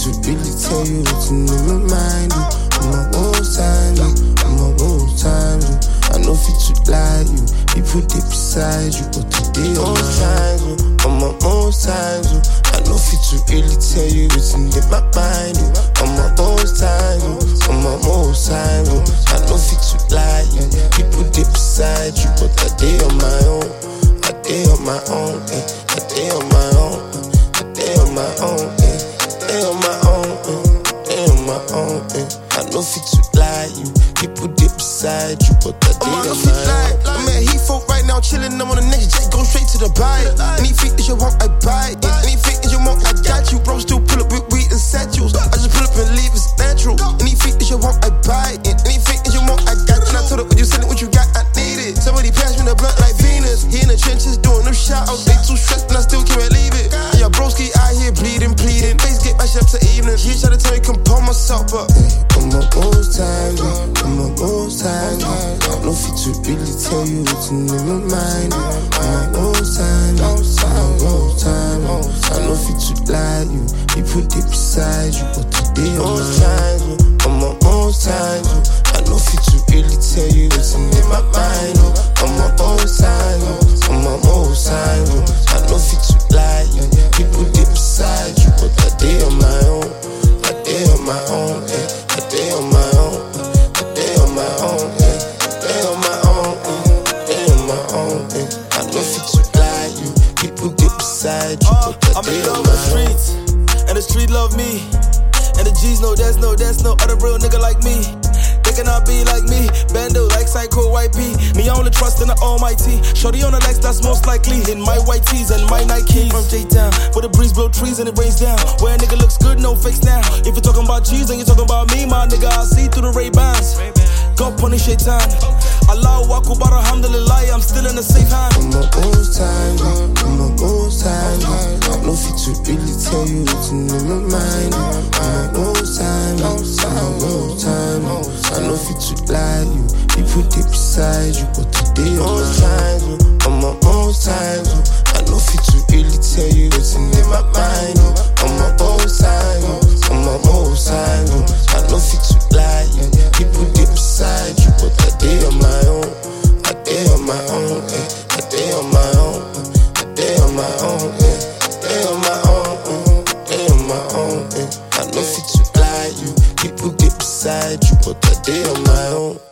to really tell you what's in my mind. On my worst times, on my worst times. I know fit to lie you, people deep beside you, but today on my times, on my most times. I know fit to really tell you what's in my mind. On my most times, on my most times. I know fit to lie you, people deep beside you, but today on my own. I day on my own, I day on my own, I day on my own, I day on my own, I day on my own. I know fit to lie you, people deep beside you, but I day on my own. I'm at Heathrow right now, chillin'. I'm on the next jet, go straight to the buy. Anything that you want, I buy it. Anything that you want, I got you. Bro, still pull up with weed and satchels. I just pull up and leave, it's natural. Anything that you want, I buy it. Anything that you want, I got you. And I told her when you send it, what you got, I need it. Somebody pass me the blunt like Venus. He in the trenches doing no shout-outs. They too stressed, and I still can't leave it. And your broski out here bleeding. Face get mashed up to evening. He try to tell me compose myself, but on my most times, on my most times. I know fit to really tell you what's in my mind. On my most times, on my most times. I know fit to lie you, people deep beside you, but today on my times, on my most times. I know fit to really tell you what's in my mind. On my most times, on my most times. I know fit to lie you, people deep beside you, but today on my own. I day on my own, I day on my own, I day on my own, I day on my own, I day on my own. I know fit to lie you, people get beside you, but I day on my own. I'm in love with the streets, and the street love me, and the G's know there's no other real nigga like me. They cannot be like me, bando like Psycho YP. Me I only trust in the Almighty. Shorty on the legs, that's most likely. In my white tees and my Nikes. From J-Town, where the breeze blow trees and it rains down. Where a nigga looks good, no fakes now. If you're talking about cheese and you're talking about me, my nigga, I see through the Ray-Bans. God punish shaitan. Allahu Akbar, alhamdulillah, I'm still in a safe hand. On my most times, on my most times. I know fit to really tell you what's in my mind. On my most times, on my most times. I know fit to lie you, people deep beside you, but today on my times, on my most times. I know fit to really tell you what's in my mind. On my most times, on my most times. I know fit to lie you, people deep beside you, but today on my own. I day on my own, I day on my own, I day on my own, I day on my own, I day on my own. I know fit to lie you, people get beside you, but I day on my own.